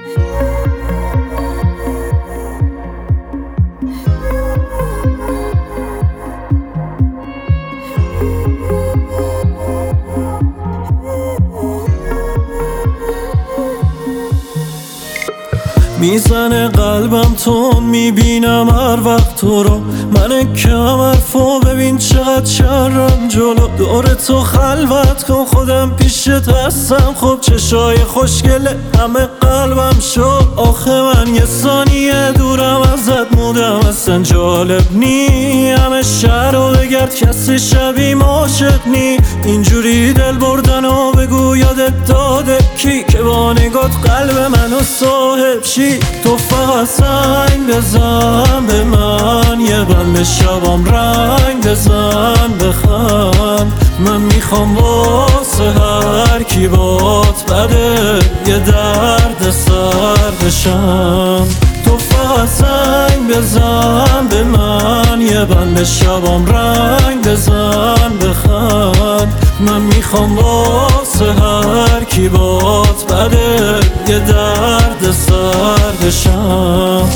میزنه قلبم تو میبینم هر وقت تو رو، من کمرفو ببین چقدر شرم جلو، دور تو خلوت کن خودم پیشت هستم، خب چشای خوشگله همه قلبم شد. آخه من یه ثانیه دورم ازت مودم اصلا جالب نی، همه شهر رو بگرد کسی شبیه عاشق نی، اینجوری دل بردن و بگو یادت داده کی که با نگات قلب منو صاحب شی. تو فقط سنگ بزن به من، یه بند شبام رنگ بزن بخند، من میخوام واسه هر کی بات بده یه درد سر بشم. تو فقط سنگ بزن به من، یه بند شبام رنگ بزن بخند، من میخوام واسه هر کی بات بده یه درد سر بشم.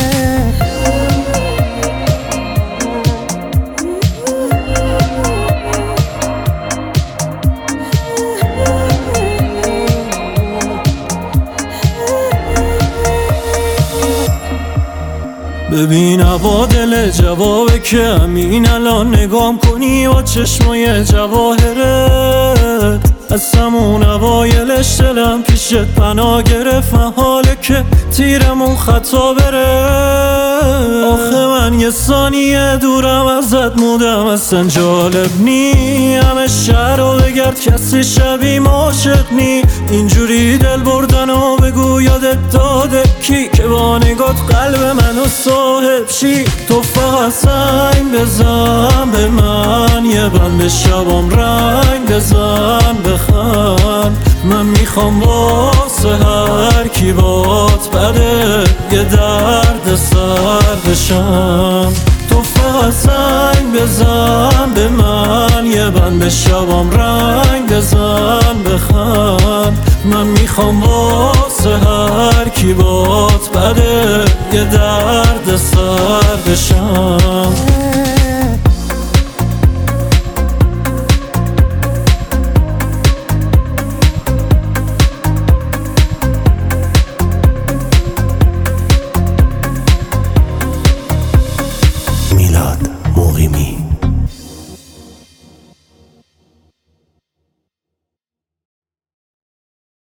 ببین عوادل جوابه که همین الان نگام کنی با چشمای جواهرت، از همون اوایلش دلم پیشت پناه گرفت، حاله که تیرمون خطا بره. آخه من یه ثانیه دورم ازت مودم اصلا جالب نی، همه شهر رو بگرد کسی شبیه عاشق نی، اینجوری دل بردن و بگو یادت داده کی که با نگات قلب منو صاحب شی. تو فقط سنگ بزن به من، یه بند شبام رنگ بزن بخند، من میخوام واسه هر کی بات بده یه درد سر بشم. تو فقط سنگ بزن به من، یه بند شبام رنگ بزن بخند، من میخوام واسه هر کی بات بده یه درد سر بشم.